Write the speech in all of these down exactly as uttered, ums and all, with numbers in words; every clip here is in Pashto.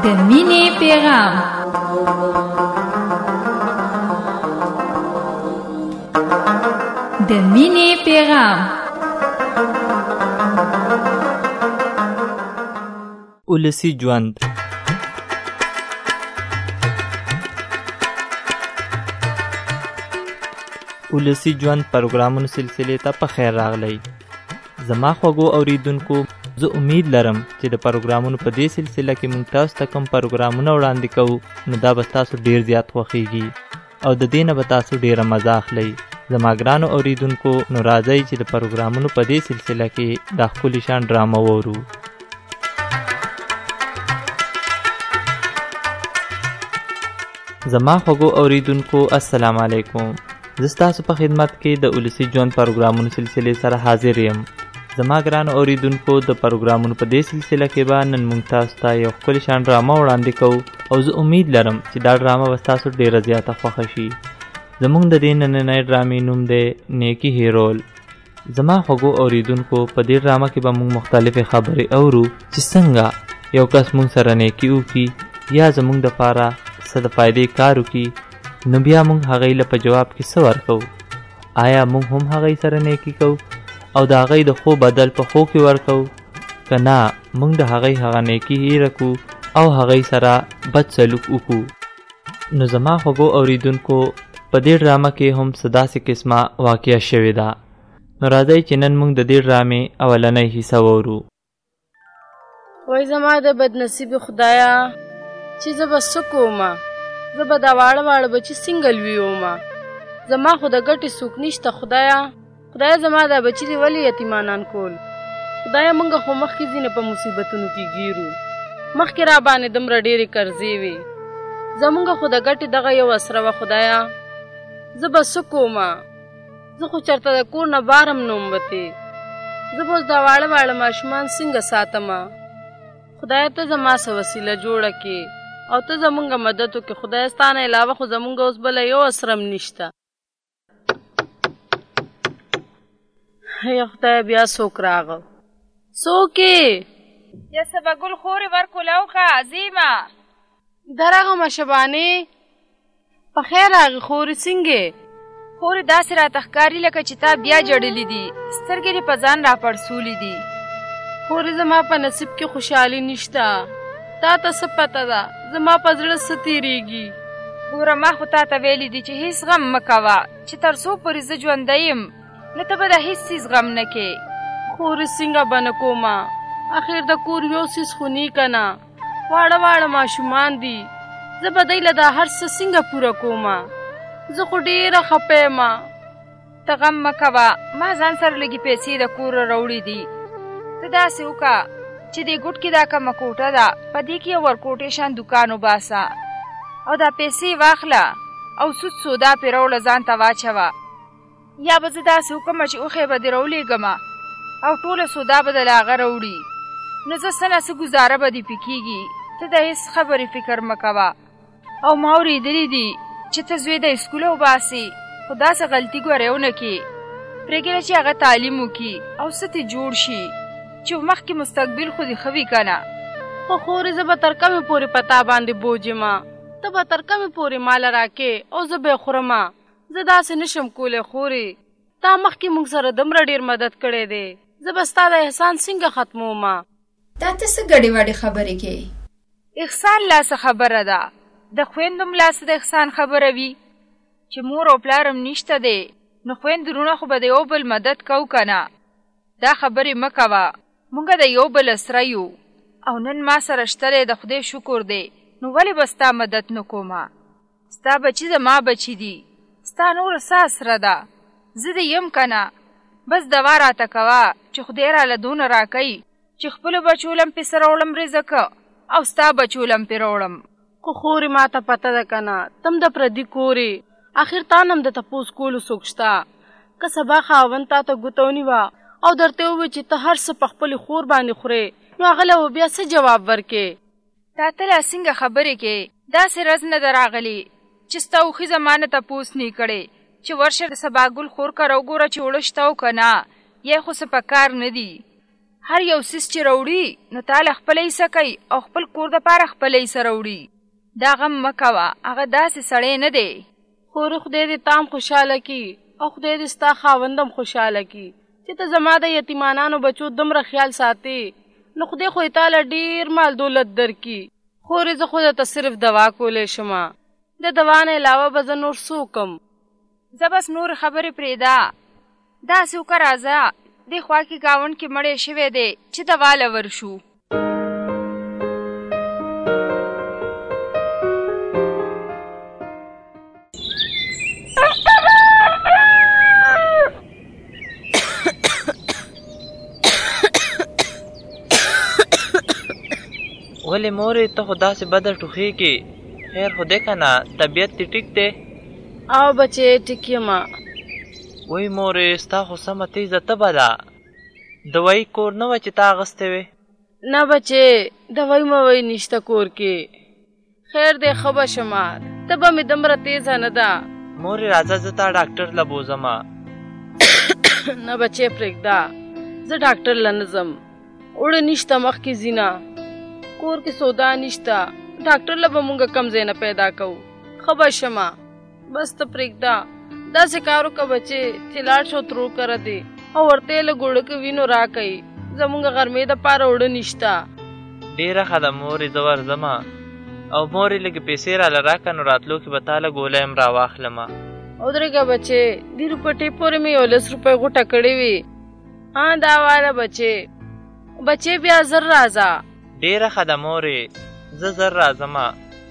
د مینې پیغام. د مینې پیغام. ولسی ژوند. ولسی ژوند پروګرامونو سلسله ته په خیر راغلی. زما خوږو اوریدونکو، زه امید لرم چې د پروګرامونو په دې سلسله کې موږ تاسو ته کوم پروګرامونه وړاندې کوو نو دا به تاسو ډیر زیات خوښیږي او د دې نه به تاسو ډیره مزه اخلئ. زما ګرانو اوریدونکو، نو راځئ چې د پروګرامونو په دې سلسله کې دا ښکلي شان ډرامه وورو. زما خوږو اوریدونکو، السلام علیکم. زه ستاسو په خدمت کې د ولسی ژوند پروګرامونو سلسلې سره حاضر یم. زما ګرانو اوریدونکو، د پروګرامونو په دې سلسله کې به نن موږ تاسو ته یو ښکلي شان ډرامه وړاندې کوو او زه امید لرم چې دا ډرامه به ستاسو ډیره زیاته خوښه شي. زموږ د دې نننۍ ډرامې نوم دی نیکي هیرول. زما خوږو اوریدونکو، په دې ډرامه کې به موږ مختلفې خبرې اورو چې څنګه یو کس موږ سره نیکي وکړي یا زموږ دپاره څه د فایدې کار وکړي، نو بیا موږ هغوی له په جواب کې څه ورکوو؟ آیا موږ هم هغوی سره نیکي کوو او د هغوی د خو بدل په خو کې ورکوو، که نه موږ د هغوی هغه نیکي هیره کړو او هغوی سره بد سلوک وکړو؟ نو زما خوږو اوریدونکو، په دې ډرامه کې هم څه داسې قسمه واقعه شوې ده. نو راځئ چې نن موږ د دې ډرامې اولنۍ حصه وورو. وای زما د بدنصیبې خدایه چې زه به څه کومه، زه به دا واړه واړه بچي څنګه لوی ومه، زما خو د ګټې څوک نشته. خدایه خدایه زما دا بچي دې ولې یتیمانان کول؟ خدایه موږ خو مخکې ځینې په مصیبتونو کې ګیرو، مخکې را باندې دومره ډېرې قرضې وې، زمونږ خو د ګټې دغه یو اسره وه. خدایه زه به څه کومه، زه خو چېرته د کور نه بارم نوم بتې، زه به اوس دا واړه واړه ماشومان څنګه ساتمه؟ خدایه ته زما څه وسیله جوړه کړې او ته زمونږ مدد وکړې. خدایه ستا نه علاوه خو زمونږ اوس بله یو اسرم نشته. یا خدایه بیا څوک راغه؟ څوک یې؟ یا سبا ګل خورې ورکولاوښه عظیمه. درغمه شبانې، په خیر راغې خورې څنګه؟ خورې داسې راته ښکاري لکه چې تا بیا جړلي دي، سترګې دې په ځان راپړسولي دي. خورې زما په نصیب کې خوشحالي نشته، تا ته څه پته ده زما په زړه څه تېرېږي؟ ګوره ما خو تا ته ویلي دي چې هېڅ غم مه کوه، چې تر څو پورې زه ژوندی یم نو ته به د هېڅ څیز غم نه کې. خورې څنګه به نه کومه، اخر د کور یو څیز خو نی که نه، واړه واړه ماشومان دي، زه به دی له دا هر څه څنګه پوره کومه؟ زه خو ډېره خفه یمه. ته غم مه کوه، ما ځان سره لږې پیسې د کوره راوړې دي. ته داسې وکړه چې دې ګوټ کې دا کمه کوټه ده، په دې کې یو ورکوټې شان دوکان وباسه او دا پیسې واخله او سود سودا پرې راوړه ځان ته واچوه. یا به زه داسې وکړمه چې اوښې به دې راولېږمه او ټوله سودا به د له هغه راوړي، نو زه څه نه څه ګزاره به دې پې کېږي. ته د هېڅ خبرې فکر مه کوه. او ما اورېدلي دي چې ته زوی د اسکوله وباسې، خو داسې غلطي ګورې ونه کړې، پرېږده چې هغه تعلیم وکړي او څه ترې جوړ شي چې مخکې مستقبل خو دې ښه وي که نه. خو خورې زه به تر کومې پورې په تا باندې بوج یمه؟ ته به تر کومې پورې ماله راکې او زه به یې خورمه؟ زه داسې نشم کولی خورې، تا مخکې موږ سره دومره ډېر مدد کړی دی، زه به ستا د احسان څنګه ختمومه؟ دا ته څه ګډې وډې خبرې کوې؟ احسان لاسه خبره ده، د خویندو هم لاسه د احسان خبره وي چې مور او پلارم نشته دی، نو خویند وروڼه خو به د یو بل مدد کوو که نه؟ دا خبرې مه کوه، مونږ د یو بل اسره یو او نن ما سره شته دی، د خدای شکر دی، نو ولې به ستا مدد نه کومه؟ ستا بچي زما بچي دي، ستا نوره څه اسره ده؟ زه دې یم که نه؟ بس دوا راته کوه چې خدای راله دونه راکوي چې خپلو بچو لم پسې راوړم رزقه او ستا بچو لم پې راوړم. خو خورې ما ته پته ده که نه، تم د پردي کورې، اخر تا نه هم د تپوس کولو څوک شته؟ که سبا خاوند تا ته ګوته ونیوه او درته ووایي چې ته هر څه په خپلې خور باندې خورې، نو هغه له بیا څه جواب ورکې؟ تا ته لا څنګه خبرې کې؟ داسې رز نه ده راغلې چې ستا اوښي زما نه تپوس نه کړې چې ورشه د سبا ګل خور کره وګوره چې اوړه شته او که نه، یا خو څه په کار نه دي. هر یو سیس چې راوړي نو تاله خپله حصه کوي او خپل کور دپاره خپله حصه راوړي. دا غم مه کوه، هغه داسې سړی نه دی. خورې خدای دې تام خوشحاله کي او خدای دې ستا خاوندم خوشحاله کي چې ته زما د یتیمانانو بچو دومره خیال ساتې. نو خدای خو یې تاله ډېر مال دولت درکي. خورې زه خو درته صرف دوا کولی شمه، د دوا نه علاوه به زه نور څه وکم؟ زه بس نور خبرې پرېږده. داسې وکړه راځه دې خوا کې ګاونډ کې مړی شوی دی چې دوا له ورشو. ولې مورې ته خو داسې بده ټوخېږې؟ خیر خو دی که نه؟ طبیعت دې ټیک دی؟ او بچې ټیک یمه. وای مورې ستا خو سمه تیزه تبه ده. دوایي کور نه وه چې تا اغوستی وې؟ نه بچې دوایي موایي نشته کور کې. خیر دی ښه به شمه، تبه مې دومره تیزه نه ده. مورې راځه زه تا ډاکټر له بوځمه. نه بچې پرېږده، زه ډاکټر له نه ځم. اوړه نشته مخکې ځینه، کور کې سودا نشته، ډاکټر له به مونږ کم ځای نه پیدا کوو. ښه به شمه، بس ته پرېږده. داسې کار وکړه بچې چې لاړ شو ترور کره دی او ورته یې له ګوړکې وینو راکوي. زمونږ غرمې دپاره اوړه نشته. ډېره ښه ده مورې زه ورځمه. او مورې لږې پیسې راله راکړه نو راتلو کې به تا له ګوله هم راواخلمه. ودرېږه بچې، دې روپټې پورې مې یو لس روپۍ غوټه کړې وي. ها دا واله بچې. بچې بیا زر راځه. ډېره ښه ده مورې زه زر راځمه.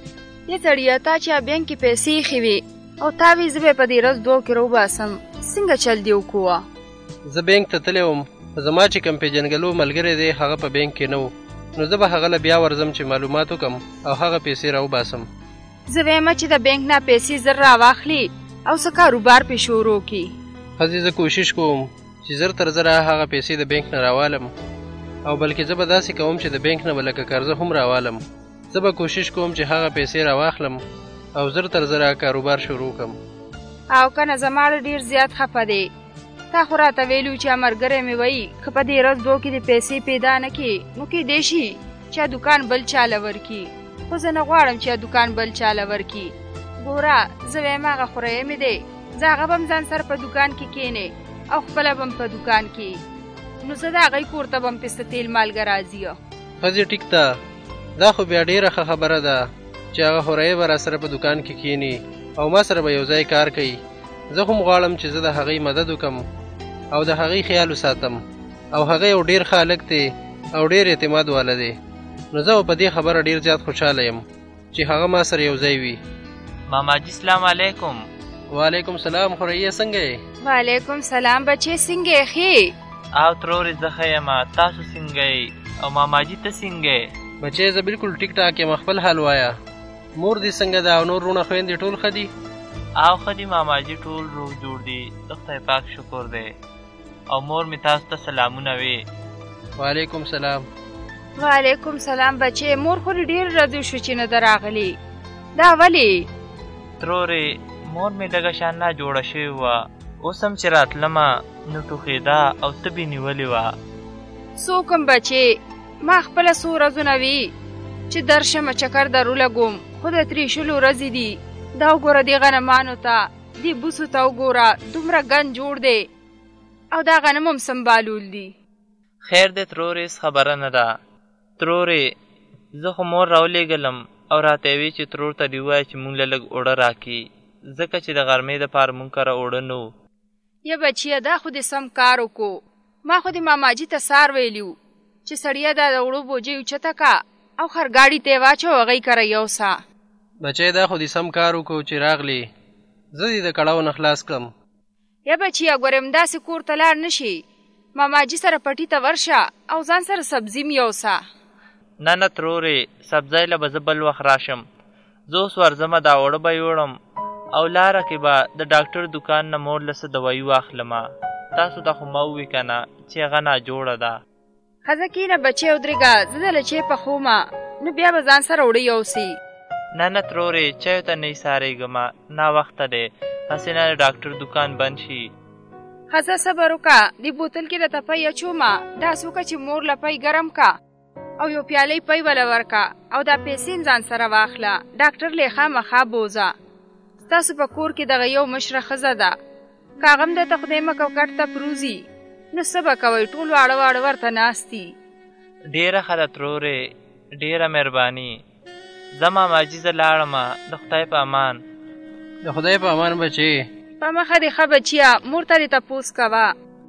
دې سړیه تا چې بینک کې پیسې ایښې وي او تا وی زه به په دې ورځ دوه کې راوباسم، څنګه چل دې وکوه؟ زه بینک ته تللی وم، زما چې کوم پېژنګلو ملګری دی هغه په بینک کې نه و، نو زه به هغه له بیا ورځم چې معلومات وکړم او هغه پیسې راوباسم. زه وایم چې د بینک نه پیسې زر راواخلي او څه کاروبار پې شروع کړي. ښځې زه کوشش کوم چې زر تر زره هغه پیسې د بینک نه راوالم، او بلکې زه به داسې کوم چې د بینک نه به لکه قرضه هم راوالم. زه به کوشش کوم چې هغه پیسې راواخلم او زر تر زره کاروبار شروع کړم. او کنه زما ډېر زیات خفه دی. تا خو راته ویلو چې ملګری مې وایي که په دې ورځ دوه کې د پیسې پیدا نه کړي نو کیدای شي چې دوکان بل چاله ورکړي، خو زه نه غواړم چې دوکان بل چاله ورکړي. ګوره زه وایم هغه خوری مې دی، زه هغه به م ځان سره په دوکان کې کښېنې او خپله به م په دوکان کې، نو زه د هغوی کور ته به م پسته تیل مالګه راځي. ښځې ټیک ده، دا خو بیا ډېره ښه خبره ده چې هغه خوری به را سره په دوکان کې کښېني او ما سره به یو ځای کار کوي. زه هم غواړم چې زه د هغې مدد وکړم او د هغې خیال وساتم، او هغه یو ډېر ښه هلک دی او ډېر اعتماد والا دی، نو زه په دې خبره ډېر زیات خوشحاله یم چې هغه ما سره یو ځای وي. ماماجي سلام علیکم. وعلیکم سلام. خوریه څنګه یې؟ وعلیکم سلام بچې څنګه یې ښې؟ او ترورې زه ښه یم، تاسو څنګه یې؟ او ماماجي ته څنګه یې؟ بچې زه بالکل ټیک ټاک یم، خپل حال وایه. مور دې څنګه ده او نور وروڼه خویندې ټول ښه دي؟ او ښه دي ماماجي، ټول روغ جوړ دي، د خدای پاک شکر دی. او مور مې تاسو ته سلامونه وې. وعلیکم سلام. وعلیکم سلام بچې. مور خو ډېر ورځې شو چې نه ده راغلې، دا ولې؟ ترورې مور مې لږه شان نه جوړه شوې وه، اوس هم چې راتلمه نو ټوخېده او تبې نیولې وه. څه وکړم بچې، ما خپله څو ورځونه وي چې درشمه چکر در ولګوم، خو د ترېشلو ورځې دي. دا وګوره دې غنمانو ته، دې بوسو ته وګوره، دومره ګند جوړ دی او دا غنم هم سنبالول دي. خیر دی ترورې، هېڅ خبره نه ده. ترورې زه خو مور راولېږلم او راته یې وی چې ترور ته دې ووایه چې مونږ له لږ اوړه راکړي، ځکه چې د غرمې دپاره مونږ کره اوړه نه و. یا بچیه دا خو دې سم کار وکړو. ما خو دې ماماجي ته سار ویلي و چې سړیه دا د اوړو بوجۍ اوچته که او خرګاړي ته یې واچو هغوی کره یوسه. بچی دا خو دې سم کار وکړو چې راغلې، زه دې د کړاو نه خلاص کړم. یا بچیه ګورې همداسې کور ته لاړ نه شي، ماماجي سره پټي ته ورشه او ځان سره سبزي م یوسه. نه نه ترورې، سبزی له به زه بل وخت راشم. زه اوس ورځمه، دا اوړه به یوړم او لاره کې به د ډاکټر دکان نه مور له څه دوایي واخلمه. تاسو ته خو ما ووي که نه چې هغه ناجوړه ده. ښځه کښېنه بچې ودرېږه، زه د لچې پخومه، نو بیا به ځان سره اوړه یوسي. نه نه ترورې، چایو ته نه ایسارېږمه، ناوخته دی، هسې نه د ډاکټر دکان بند شي. ښځه صبر وکړه، د بوتل کې د پی اچومه، داسې وکړه چې مور له پی ګرم کا او یو پیالی پی وله ورکه او دا پیسې ځان سره واخله. ډاکټر لی خامخا بوزه. ستاسو په کور کې دغه یو مشره ښځه ده، که هغه هم درته خدای مکو کټ ته پروزي، نو څه به کوئ؟ ټول واړه واړه ورته ناست دي. ډېره ښه ده ترورې، ډېره مهرباني. زه ماماجي زه لاړمه، د خدای په امان. د خدای په امان بچې. په مخه دې ښه بچیه، مور ته دې تپوس کوه.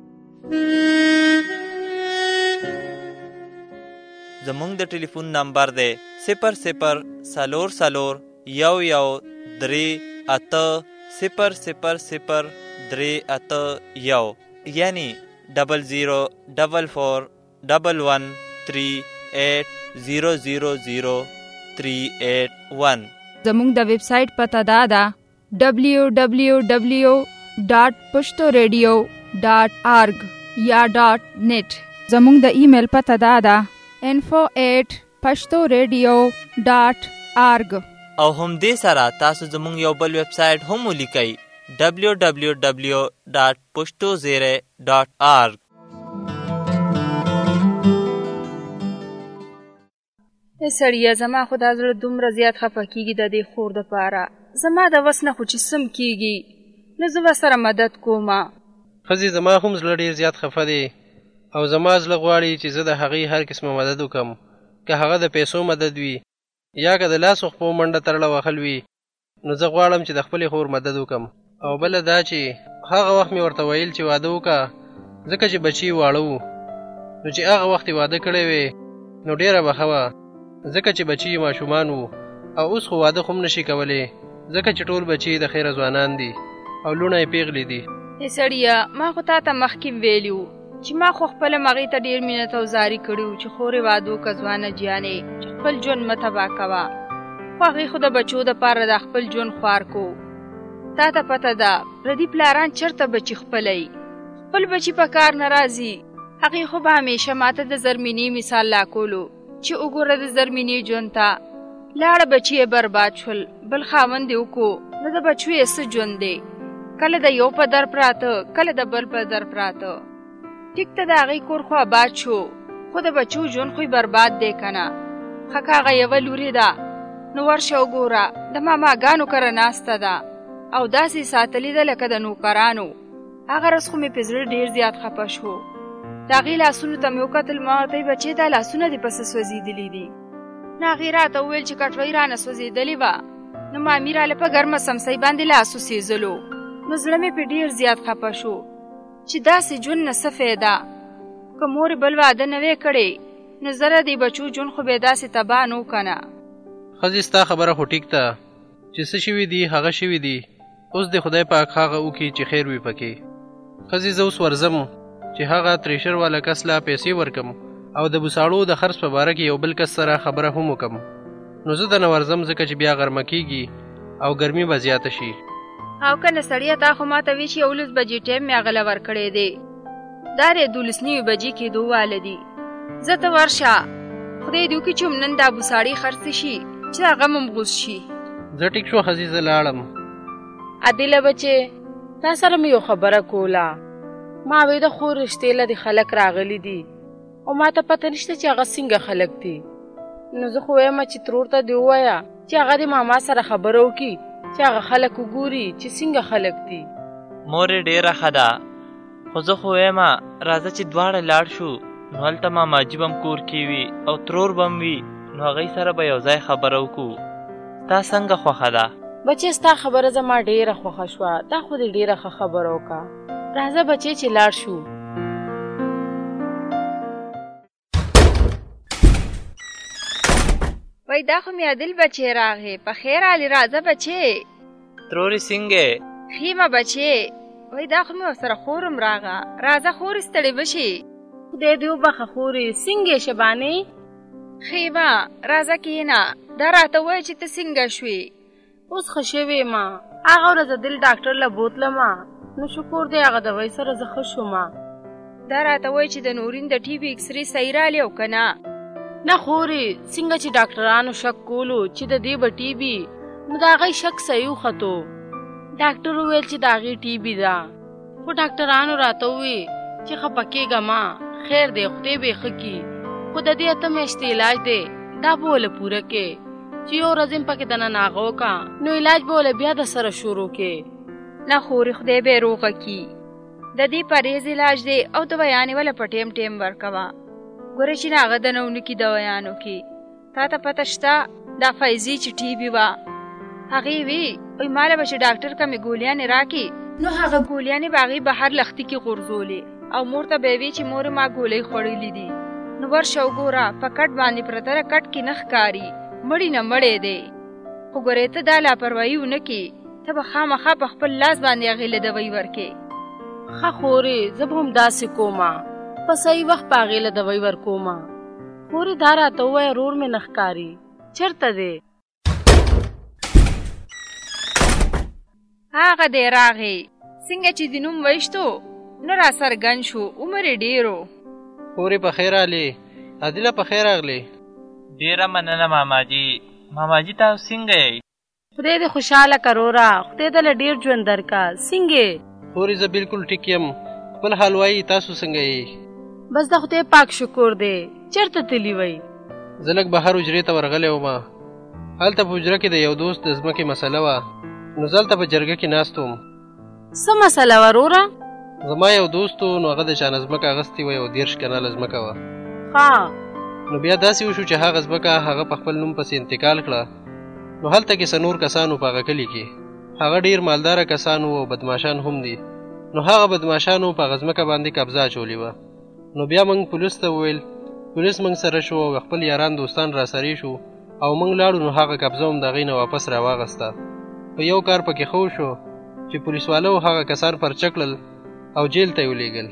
زمونږ د ټلیفون نمبر دی صفر صفر څلور څلور یو یو درې اته صفر صفر صفر درې اته یو، یعنی ډبل زیرو ډبل فور ډبل ون تھری ایٹ زیرو زیرو زیرو تھری ایٹ ون. زمونږ د ویب سایټ پته دا ده ډبلیو ډبلیو ډبلیو ډاٹ پښتو ریډیو ډاٹ آرګ یا ډاٹ نیټ. زمونږ د ایمیل پته دا ده info at pashto radio dot org. او هم دې سره تاسو زمونږ یو بل ویب سایټ هم ولیکئ ډبلیو ډبلیو ډبلیو ډاٹ پشتو زیرے ډاٹ آرګ. سړیه زما خو دا زړه دومره زیات خفه کېږي د دې خور دپاره. زما د وس نه خو چې سم کېږي، نو زه به سره مدد کومه. ښځې زما هم زړه ډېر زیات خفه دی او زما زړه غواړي چې زه د هغې هر قسمه مدد وکړم، که هغه د پیسو مدد وي یا که د لاسو خپو منډه تړله وهل وي، نو زه غواړم چې د خپلې خور مدد وکړم. او بله دا چې هغه وخت مې ورته ویل چې واده وکړه، ځکه چې بچي واړه وو، نو چې هغه وخت یې واده کړی وی نو ډېره به ښه وه، ځکه چې بچي یې ماشومان وو. او اوس خو واده خو هم نشي کولی، ځکه چې ټول بچي د خیره ځوانان دي او لوڼه یې پیغلې دي. ای سړیه ما خو تا ته مخکې ویلي وو چې ما خو خپله مغې ته ډېر مینت او زاري کړي وو چې خورې واده وکړه ځوانه جیانې، چې خپل ژوند مه تباه کوه. خو هغې خو د بچو دپاره د خپل ژوند خوار کو. تا ته پته ده پردي پلاران چېرته بچي خپلوي، خپل بچي په کار نه راځي. هغې خو به همیشه ماته د زرمینې مثال لاکولو چې وګوره د زرمینې ژوند ته لاړه بچي یې برباد شول، بل خاوند یې وکړو، نو د بچو یې څه ژوند دی؟ کله د یو په در پراته، کله د بل په در پراته. ټیک ته د هغې کور خو آباد شو، خو د بچو ژوند خو برباد دی که نه. ښه که هغه یوه لورې ده، نو ورشه وګوره د ماماګانو کره ناسته ده او داسې ساتلې ده لکه د نوکرانو. هغه ورځ خو مې په زړه ډېر زیات خفه شو. د هغې لاسونو ته مې وکتل، ما ورته ویل بچې دا لاسونه دې پسې سوځېدلي دي. نو هغې راته وویل چې کټوۍ رانه سوځېدلې وه، نو مامي راله په ګرمه سمسۍ باندې لاس وسېزلو. نو زړه مې پې ډېر زیات خفه شو چې داسې ژوند نه څه فایده. که مورې بل واده نه وی کړی، نو زره دې بچو ژوند خو به یې داسې تباه نه و که نه. ښځې ستا خبره خو ټیک ده چې څه شوي دي هغه شوي دي، اوس دې خدای پاک هغه وکړي چې خیر وي پکې. ښځې زه اوس ورځم چې هغه تریشر والا کس له پیسې ورکم او د بوساړو د خرڅ په باره کې یو بل کس سره خبره هم وکم. نو زه دنه ورځم ځکه چې بیا غرمه کېږي او ګرمي به زیاته شي. او که نه سړیه تا خو ماته وی چې یولس بجې ټایم مې هغه له ورکړی دی، دا دی دولس نوي بجې کېدو واله دي. زه ته ورشه، خدای دې وکړي چې هم نن دا بوساړې خرڅې شي چې هغه هم غوس شي. زه ټیک شو ښځې زه لاړم. عادله بچې تا سره مې یو خبره کوله. ما وی د خور رشتې له دې خلک راغلي دي او ما ته پته نشته چې هغه څنګه خلک دي. نو زه خو وایم چې ترور ته دې ووایه چې هغه د ماما سره خبره وکړي چې هغه خلک وګوري چې څنګه خلک دي. مورې ډېره ښه ده، خو زه خو وایم راځه چې دواړه لاړ شو، نو هلته ماماجي به هم کور کې وي او ترور به هم وي، نو هغوی سره به یو ځای خبره وکړو. ستا څنګه خوښه ده؟ بچې ستا خبره زما ډېره خوښه شوه، دا خو دې ډېره ښه خبره وکړه. راځه بچې چې لاړ شو. وای دا خو مې عادل بچې راغې، په خیر علي راځه بچې. ترورې څنګه؟ ښې ما بچې. وای دا خو مې ورسره خورم راغه، راځه خورې ستړې به شي. خدای دې وبخه خورې، څنګه یې شبانې؟ ښې ما راځه کښېنه، دا راته وایه چې ته څنګه شوې؟ اوس ښه شوې ما، هغه ورځ دل ډاکټر له بوتلمه، نو شکر دی هغه دوی سره زه ښه شومه. دا راته وایي چې د نورین د ټي وي اکسرې صحیح رالی او که نه؟ نه خورې، څنګه چې ډاکټرانو شک کولو چې د دې به ټي بي، نو د هغې شک صحیح وختو. ډاکټر وویل چې د هغې ټي بي ده، خو ډاکټرانو راته ووی چې خفه کېږه ما، خیر دی خدای به ښه کي، خو د دې اته میاشتې علاج دی دا به وله پوره کې، چې یو ورځ هم پکې دننه ناغه وکړه نو علاج به وله بیا د سره شروع کې. نه خورې خدای به یې روغه کي. د دې پرهیز علاج دی او دوایانې وله په ټیم ټیم ورکوه. ګوره چې ناغه دنه ونکي دوایانو کې. تا ته پته شته دا فیضي چې ټي بي وه هغې وی وی ماله به چې ډاکټر کمې ګولیانې راکړي نو هغه ګولیانې به هغې بهر لختي کې غورځولې او مور ته به یې وی چې مور ما ګولۍ خوړلي دي. نو ورشه وګوره په کټ باندې پرته ده کټ کې نه ښکاري، مړی نه مړی دی. خو ګورې ته دا لاپروایي ونه کړي، ته به خامخا په خپل لاس باندې هغې له دوی ورکې. ښه خورې زه به هم داسې کومه، په صحیح وخت په هغې له دوی ورکومه. خورې دا راته ووایه رور مې نه ښکاري چېرته دی؟ هغه دی راغی، څنګه چې د نوم ویشتو نه را څرګند شو، عمر یې ډېرو. خورې په خیر راغلې، عادله په خیر راغلې. ډېره مننه ماماجي. ماماجي تاسو څنګه یې؟ خدای دې خوشحاله کروره، خدای دې له ډېر ژوند درکا. څنګه خورې زه بالکل ټیک یم، خپل حال وایي تاسو څنګه یې؟ بس د خدای پاک شکر دی. چېرته تللی وی؟ زه لږ بهر حجرې ته ورغلی وم، هلته په حجره کې د یو دوست د ځمکې مسله وه، نو زه هلته په جرګه کې ناست وم. څه مسله وه وروره؟ زما یو دوست و نو هغه د چا نه ځمکه اخیستې وه، یو دېرش کناله ځمکه وه. ښه نو بیا داسې وشو چې هغه ځمکه هغه په خپل نوم پسې انتقال کړه. نو هلته کې څه نور کسانو په هغه کلي کې، هغه ډېر مالداره کسان وو او بدماشان هم دي. نو هغه بدماشانو په هغه ځمکه باندې قبضه اچولې وه. نو بیا موږ پولیس ته وویل، پولیس موږ سره شو او خپل یاران دوستان را سرې شو او موږ لاړو. نو هغه قبضه هم د هغې نه واپس را واغسته. په یو کار پکې ښه وشو چې پولیسوالو هغه کسان پرچه کړل او جیل ته یې ولېږل.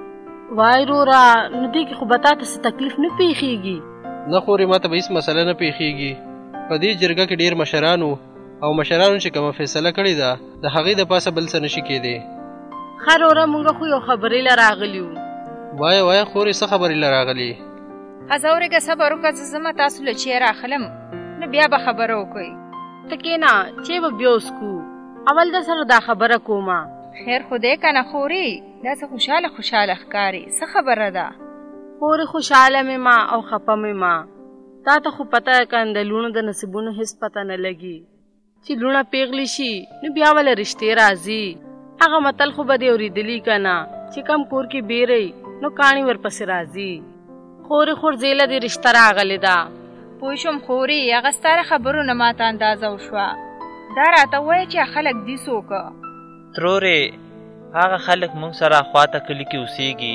وای روره نو دې کې خو به تا ته څه تکلیف نه پیښېږي؟ نه خورې ما ته به هېڅ مسله نه پیښېږي. په دې جرګه کې ډېر مشران وو او مشرانو چې کومه فیصله کړې ده د هغې د پاسه بل څه نشي کېدی. ښه روره موږ خو یو خبرې له راغلي وو. وایه وایه خورې څه خبرې له راغلې؟ ښځه اورېږه صبر وکړه، زه ځمه تاسو له چی راخلم نو بیا به خبره وکړئ. ته کېنه چې به بیا وسکو، اول در سره دا خبره کومه. خیر خو دی که نه خورې؟ داسې خوشحاله خوشحاله ښکارې، څه خبره ده؟ خورې خوشحاله مې ما او خفه مې ما. تا ته خو پته ده که د لوڼو د نصیبونو هېڅ پته نه لګي، چې لوڼه پیغلې شي نو بیا وله رشتې راځي. هغه متل خو به دې اورېدلي که نه چې کم کور کې بیری نو کاڼي ورپسې راځي. خورې خورځېله دې رشته راغلې ده. پوه شوم خورې، هغه ستا له خبرو نه ماته اندازه وشوه. دا راته ووایه چې خلک دي څوک؟ ترورې هغه خلک مونږ سره خواته کلي کې اوسېږي.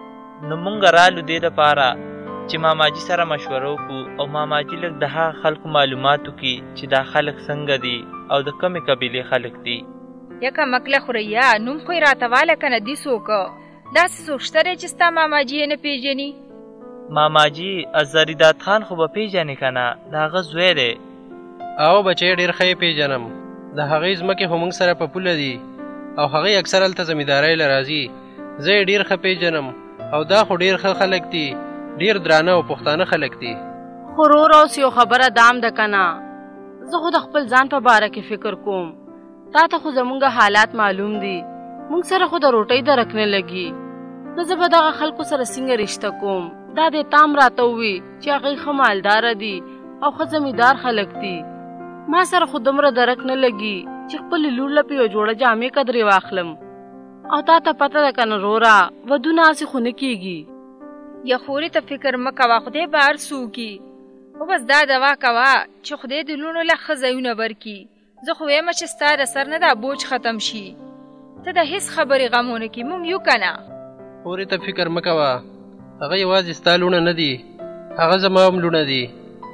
نو مونږ رالو دې دپاره چې ماماجي سره مشوره وکړو او ماماجي لږ د هغه خلکو معلومات وکړي چې دا خلک څنګه دي او د کومې قبیلې خلک دي. یکه مکله خوریا نوم خو یې راته واله که نه دي څوک؟ داسې څوک شته دی چې ستا ماماجي یې نه پېژني؟ ماماجي زریدات خان خو به پېژنې که نه، د هغه زوی دی. او بچی ډېر ښه یې پېژنم، د هغې ځمکې خو موږ سره په پوله دي او هغې اکثر هلته زمیندارۍ له راځي. زه یې ډېر ښه پېژنم او دا خو ډېر ښه خلک دي، ډېر درانه او پښتانه خلک دي. خو رور اوس یو خبره دام ده که نه، زه خو د خپل ځان په باره کې فکر کوم. تا ته خو زمونږ حالات معلوم دي، موږ سره خو د روټۍ درک نه لګي. نو زه به دغه خلکو سره څنګه رشته کوم؟ دا دې تام راته ووي چې هغې ښه مالداره دي او ښه زمیندار خلک دي. ما سره خو دومره درک نه لګي چې خپلې لور له په یو جوړه جامې قدرې واخلم. او تا ته پته ده که نه روره ودونه هسې خو نه کېږي. یا خورې ته فکر مه کوه، خدای به هر څه وکړي. خو بس دا دوا کوه چې خدای د لوڼو له ښه ځایونه ورکړي. زه خو ویمه چې ستا د سر نه دا بوج ختم شي، ته د هېڅ خبرې غم ونه کړي. موږ یو که نه؟ خورې ته فکر مه کوه، هغه یوازې ستا لوڼه نه دي، هغه زما هم لوڼه دي.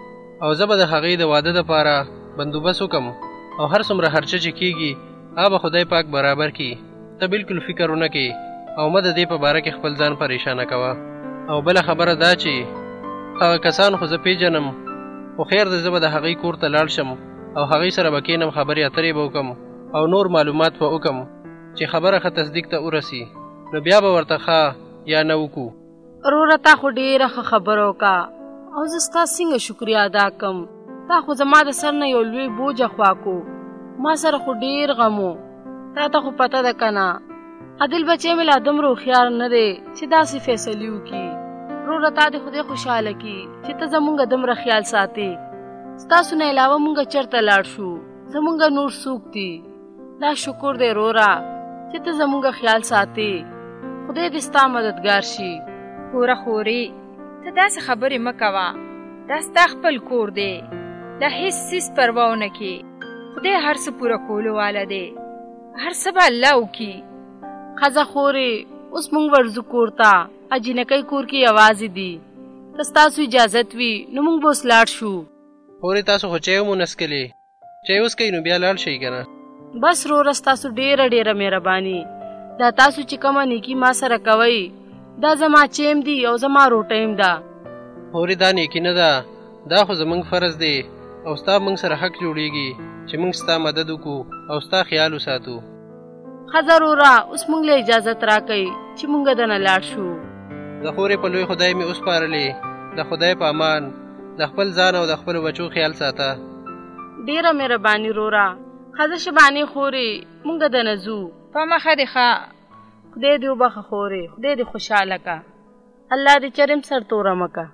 او زه به د هغې د واده دپاره بندوبست وکړم او هر څومره خرچه چې کېږي هغه به خدای پاک برابر کړي. ته بالکل فکر ونه کړې او مه د دې په باره کې خپل ځان پریشانه کوه. او بله خبره دا چې هغه کسان خو زه پېژنم، خو خیر دی زه به د هغې کور ته لاړ شم او هغې سره به کښېنم، خبرې اترې به وکړم او نور معلومات به وکړم چې خبره ښه تصدیق ته ورسي، نو بیا به ورته ښه یا نه وکړو. وروره تا خو ډېره ښه خبره وکړه او زه ستا څنګه شکریه ادا کړم. تا خو زما د سر نه یو لوی بوج اخوا کو، ما سره خو ډېر غم و. تا ته خو پته ده که نه عادل بچی مې لا دومره هوښیار نه دی چې داسې فیصلې وکړي. وروره تا دې خدای خوشحاله کړي چې ته زمونږ دومره خیال ساتې. ستاسو نه علاوه مونږ چېرته لاړ شو، زمونږ نور څوک دي؟ دا شکر دی وروره چې ته زمونږ خیال ساتې. خدای دې ستا مددګار شي. خوره خورې ته داسې خبرې مه کوه، دا ستا خپل کور دی، د هېڅ څیز پروا ونه کړې. خدای هر څه پوره کولو والا دی، هر څه به الله وکړي. ښځه خورې اوس مونږ ورځو کور ته، اجینکۍ کور کې یوازې دي. که ستاسو اجازت وي نو مونږ به اوس لاړ شو. خورې تاسو خو چای هم ونسکلې، چای وڅکئ نو بیا لاړ شئ که نه. بس وروره ستاسو ډېره ډېره مهرباني. دا تاسو چې کومه نیکي ما سره کوئ دا زما چیم دی او زما روټیم ده. خورې دا نیکي نه ده، دا خو زموږ فرض دی او ستا موږ سره حق جوړیږي چې موږ ستا مدد وکړو او ستا خیال وساتو. ښځه وروره اوس موږ له اجازت راکئ چې موږ دنه لاړ شو. د خورې په لوی خدای مې وسپارلې، د خدای په امان، د خپل ځان او د خپلو بچو خیال ساته. ډېره مهرباني وروره. ښځه شبانې خورې موږ دنه ځو. په مخه دې ښه. خدای دې وبخه خورې، خدای دې خوشحاله که. الله دې چرم سر توره مه که.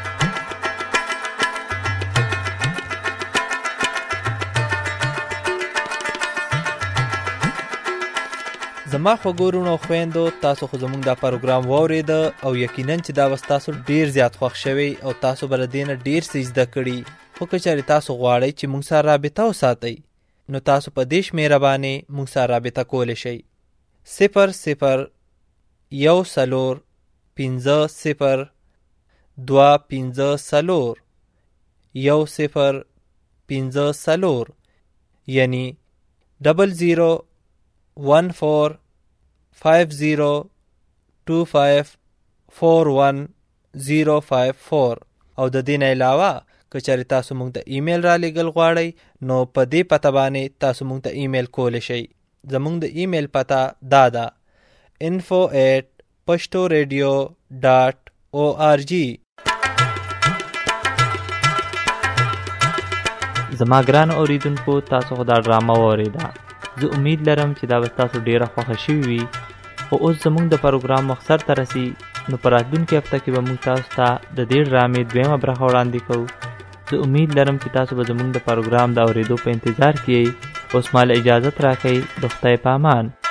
زما خوږو وروڼو او خویندو، تاسو خو زموږ دا پروګرام واورېده او یقینا چې دا به ستاسو ډېر زیات خوښ شوی او تاسو به له دې نه ډېر څه زده کړي. خو که چېرې تاسو غواړئ چې موږ سره رابطه وساتئ نو تاسو په دې شمېره باندې موږ سره رابطه کولی شئ. صفر صفر یو څلور پنځه صفر دوه پنځه څلور یو صفر پنځه څلور یعنی ډبل زیرو ون فور فایو زیرو ټو فایو فور ون زیرو فایو فور. او د دې نه علاوه که چېرې تاسو موږ ته ایمیل را لیږل غواړئ نو په دې پته باندې تاسو موږ ته ایمیل کولی شئ. زموږ د ایمیل پته دا ده info at pashto radio dot org. زما ګران اوریدونکو، تاسو خو دا ډرامه واورېده. زه امید لرم چې دا به تاسو ډېره خوښه شوې وي. خو اوس زموږ د پروګرام مخسر ته رسي نو په راتلونکې هفته کې به موږ تاسو ته د دې ډرامې دویمه برخه وړاندې کوو. زه امید لرم چې تاسو به زموږ د پروګرام د اورېدو په انتظار کې یئ. اوس ماله اجازت راکئ. د خدای په امان.